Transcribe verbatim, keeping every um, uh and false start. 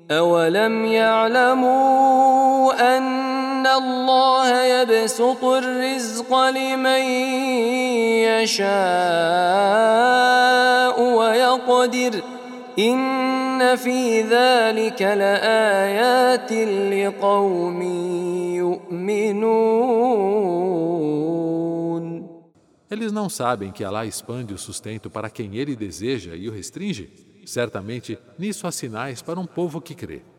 أولم يعلموا أن الله يبسط الرزق لمن يشاء ويقدر إن في ذلك لآيات لقوم يؤمنون. Eles não sabem que Alá expande o sustento para quem ele deseja e o restringe? Certamente, nisso há sinais para um povo que crê.